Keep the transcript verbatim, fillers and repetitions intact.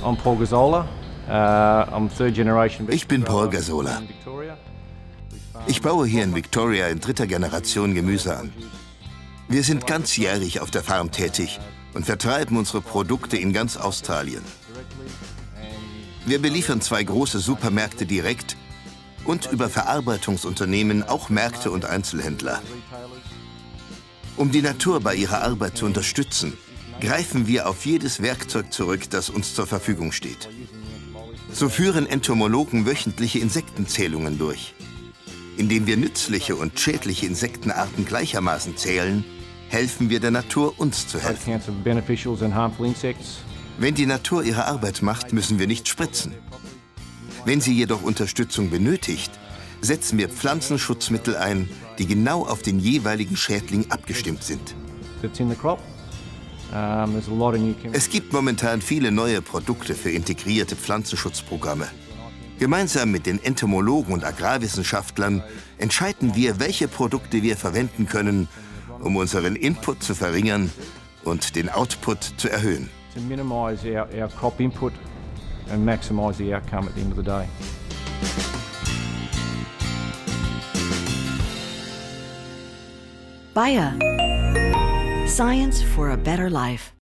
I'm Paul Gazola. Uh, I'm third generation. Ich bin Paul Gazola. Ich baue hier in Victoria in dritter Generation Gemüse an. Wir sind ganzjährig auf der Farm tätig und vertreiben unsere Produkte in ganz Australien. Wir beliefern zwei große Supermärkte direkt und über Verarbeitungsunternehmen auch Märkte und Einzelhändler. Um die Natur bei ihrer Arbeit zu unterstützen, greifen wir auf jedes Werkzeug zurück, das uns zur Verfügung steht. So führen Entomologen wöchentliche Insektenzählungen durch. Indem wir nützliche und schädliche Insektenarten gleichermaßen zählen, helfen wir der Natur, uns zu helfen. Wenn die Natur ihre Arbeit macht, müssen wir nicht spritzen. Wenn sie jedoch Unterstützung benötigt, setzen wir Pflanzenschutzmittel ein, die genau auf den jeweiligen Schädling abgestimmt sind. Es gibt momentan viele neue Produkte für integrierte Pflanzenschutzprogramme. Gemeinsam mit den Entomologen und Agrarwissenschaftlern entscheiden wir, welche Produkte wir verwenden können, um unseren Input zu verringern und den Output zu erhöhen. Bayer. Science for a better life.